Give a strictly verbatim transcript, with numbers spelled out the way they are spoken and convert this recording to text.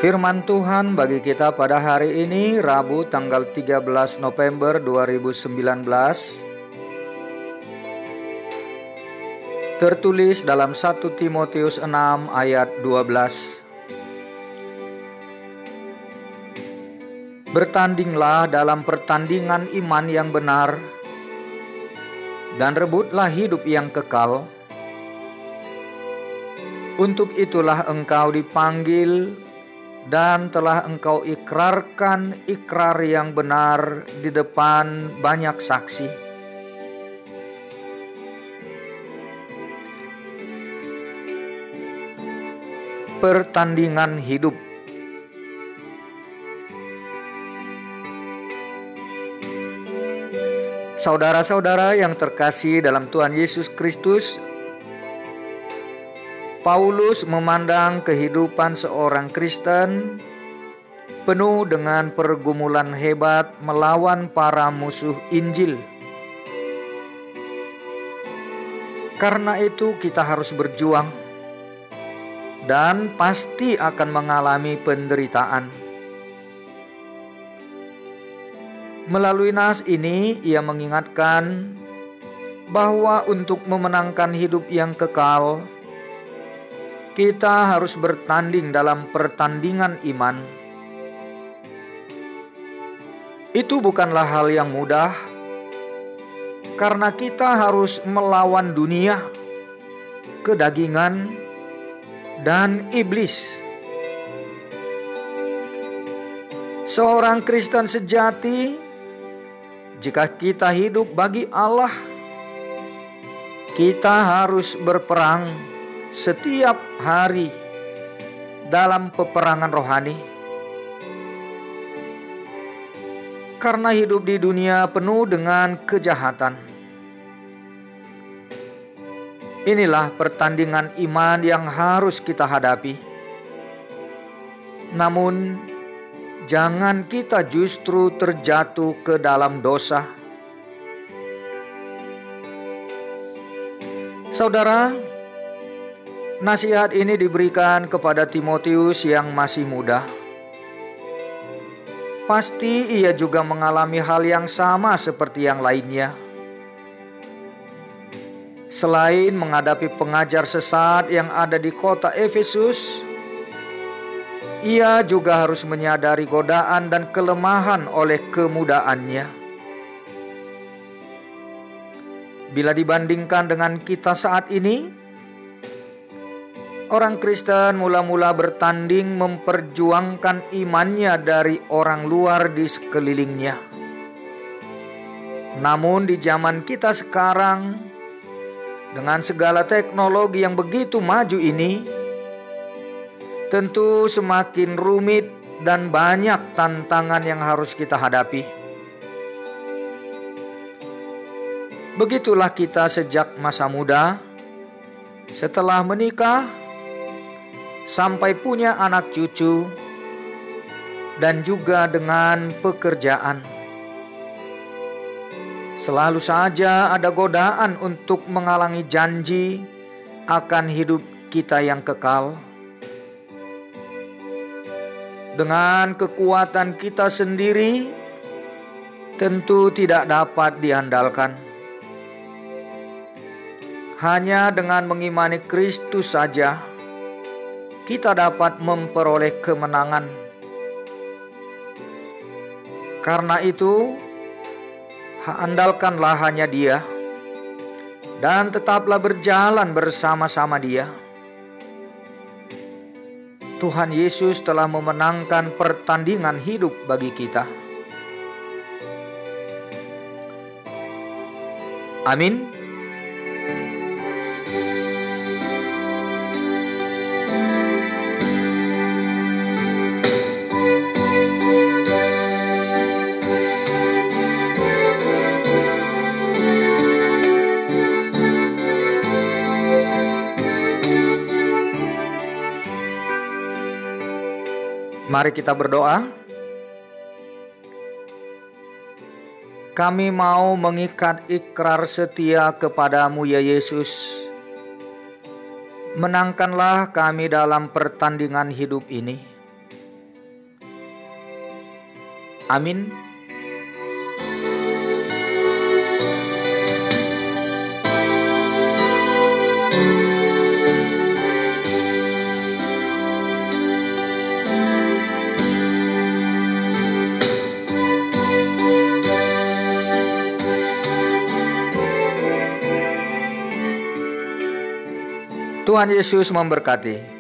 Firman Tuhan bagi kita pada hari ini, Rabu tanggal tiga belas November dua ribu sembilan belas. Tertulis dalam satu Timotius enam ayat dua belas. Bertandinglah dalam pertandingan iman yang benar, dan rebutlah hidup yang kekal. Untuk itulah engkau dipanggil, dan telah engkau ikrarkan ikrar yang benar di depan banyak saksi. Pertandingan hidup. Saudara-saudara yang terkasih dalam Tuhan Yesus Kristus, Paulus memandang kehidupan seorang Kristen penuh dengan pergumulan hebat melawan para musuh Injil. Karena itu kita harus berjuang dan pasti akan mengalami penderitaan. Melalui nas ini ia mengingatkan bahwa untuk memenangkan hidup yang kekal, kita harus bertanding dalam pertandingan iman. Itu bukanlah hal yang mudah, karena kita harus melawan dunia, kedagingan, dan iblis. Seorang Kristen sejati, jika kita hidup bagi Allah, kita harus berperang setiap hari dalam peperangan rohani. Karena hidup di dunia penuh dengan kejahatan. Inilah pertandingan iman yang harus kita hadapi. Namun, jangan kita justru terjatuh ke dalam dosa. Saudara, nasihat ini diberikan kepada Timotius yang masih muda. Pasti ia juga mengalami hal yang sama seperti yang lainnya. Selain menghadapi pengajar sesat yang ada di kota Efesus, ia juga harus menyadari godaan dan kelemahan oleh kemudaannya. Bila dibandingkan dengan kita saat ini, orang Kristen mula-mula bertanding memperjuangkan imannya dari orang luar di sekelilingnya. Namun di zaman kita sekarang, dengan segala teknologi yang begitu maju ini, tentu semakin rumit dan banyak tantangan yang harus kita hadapi. Begitulah kita sejak masa muda, setelah menikah, sampai punya anak cucu, dan juga dengan pekerjaan. Selalu saja ada godaan untuk menghalangi janji akan hidup kita yang kekal. Dengan kekuatan kita sendiri, tentu tidak dapat diandalkan. Hanya dengan mengimani Kristus saja, kita dapat memperoleh kemenangan. Karena itu, andalkanlah hanya Dia, dan tetaplah berjalan bersama-sama Dia. Tuhan Yesus telah memenangkan pertandingan hidup bagi kita. Amin. Mari kita berdoa. Kami mau mengikat ikrar setia kepadamu ya Yesus. Menangkanlah kami dalam pertandingan hidup ini. Amin. Tuhan Yesus memberkati.